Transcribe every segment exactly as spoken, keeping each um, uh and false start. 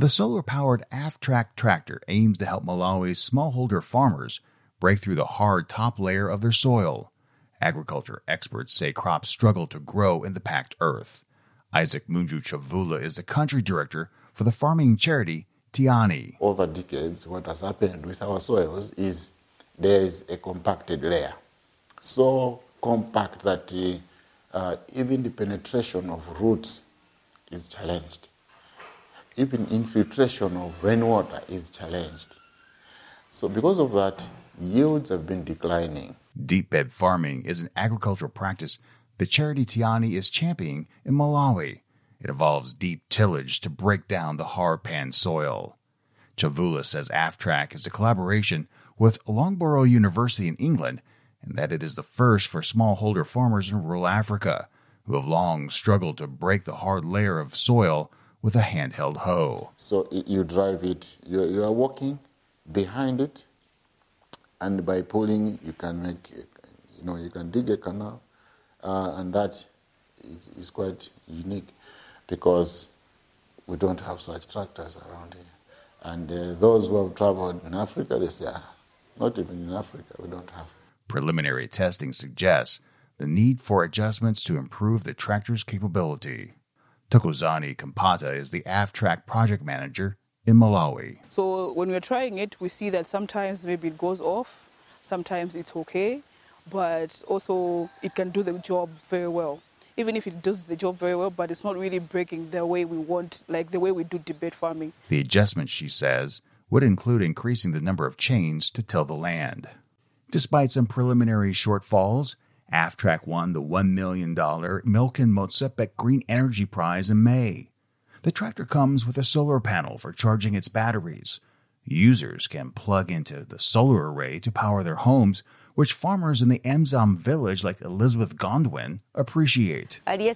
The solar-powered AFTRAC tractor aims to help Malawi's smallholder farmers break through the hard top layer of their soil. Agriculture experts say crops struggle to grow in the packed earth. Isaac Munju Chavula is the country director for the farming charity Tiani. Over decades, what has happened with our soils is there is a compacted layer. So compact that uh, uh, even the penetration of roots is challenged. Even infiltration of rainwater is challenged. So because of that, yields have been declining. Deep bed farming is an agricultural practice the charity Tiani is championing in Malawi. It involves deep tillage to break down the hard pan soil. Chavula says AFTRAC is a collaboration with Loughborough University in England, and that it is the first for smallholder farmers in rural Africa, who have long struggled to break the hard layer of soil with a handheld hoe. So you drive it, you, you are walking behind it, and by pulling, you can make, you know, you can dig a canal, uh, and that is, is quite unique because we don't have such tractors around here. And uh, those who have traveled in Africa, they say, ah, not even in Africa, we don't have. Preliminary testing suggests the need for adjustments to improve the tractor's capability. Tokozani Kampata is the AFTRAC project manager in Malawi. So when we're trying it, we see that sometimes maybe it goes off, sometimes it's okay, but also it can do the job very well. Even if it does the job very well, but it's not really breaking the way we want, like the way we do deep bed farming. The adjustments, she says, would include increasing the number of chains to till the land. Despite some preliminary shortfalls, AFTRAC won the one million dollars Milken Motsepek Green Energy Prize in May. The tractor comes with a solar panel for charging its batteries. Users can plug into the solar array to power their homes, which farmers in the Emzam village like Elizabeth Gondwin appreciate.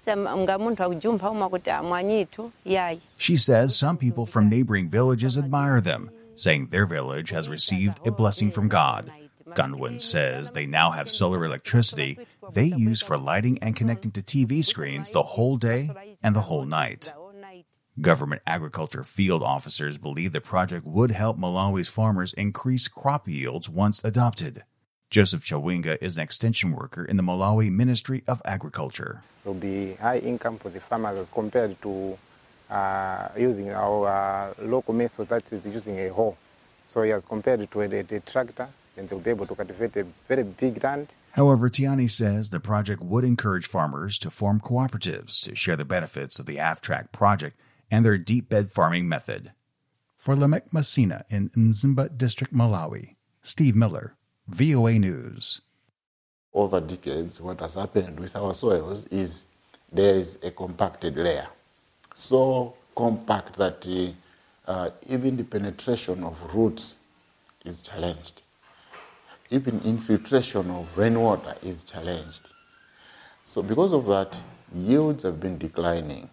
She says some people from neighboring villages admire them, saying their village has received a blessing from God. Gondwin says they now have solar electricity they use for lighting and connecting to T V screens the whole day and the whole night. Government agriculture field officers believe the project would help Malawi's farmers increase crop yields once adopted. Joseph Chawinga is an extension worker in the Malawi Ministry of Agriculture. There will be high income for the farmers as compared to uh, using our uh, local method, that is using a hoe. So as compared to a, a tractor, then they'll be able to cultivate a very big land. However, Tiani says the project would encourage farmers to form cooperatives to share the benefits of the AFTRAC project and their deep bed farming method. For Lamek Masina in Mzimba District, Malawi, Steve Miller, V O A News. Over decades, what has happened with our soils is there is a compacted layer. So compact that uh, uh, even the penetration of roots is challenged. Even infiltration of rainwater is challenged. So because of that, yields have been declining.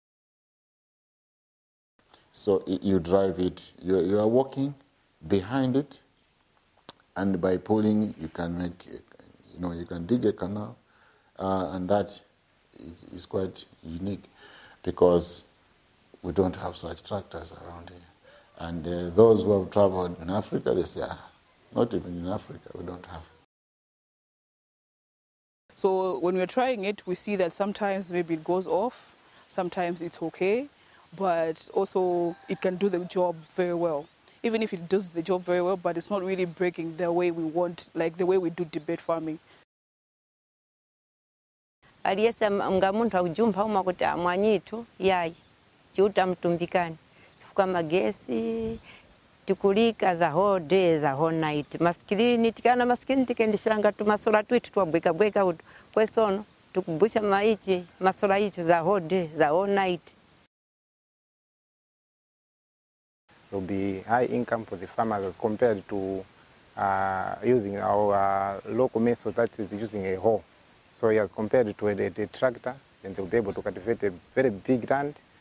So you drive it, you, you are walking behind it, and by pulling, you can make, you know, you can dig a canal, uh, and that is, is quite unique because we don't have such tractors around here. And uh, those who have traveled in Africa, they say, ah, not even in Africa, we don't have. So when we're trying it, we see that sometimes maybe it goes off, sometimes it's okay, but also it can do the job very well. Even if it does the job very well, but it's not really breaking the way we want, like the way we do deep bed farming. Aliyesa mgamuntu akujumpa uma kuti amwanyitu yayi chiuta mtumbikani fuka magesi tukulika za whole day za whole night maskini tikana maskini tikendishanga tu masola twitu twabweka bweka utu kwesono tukubusha maichi masola yitu za whole day za whole night. There will be high income for the farmers as compared to uh, using our uh, local method, that is using a hoe. So as compared to a, a tractor, then they'll be able to cultivate a very big land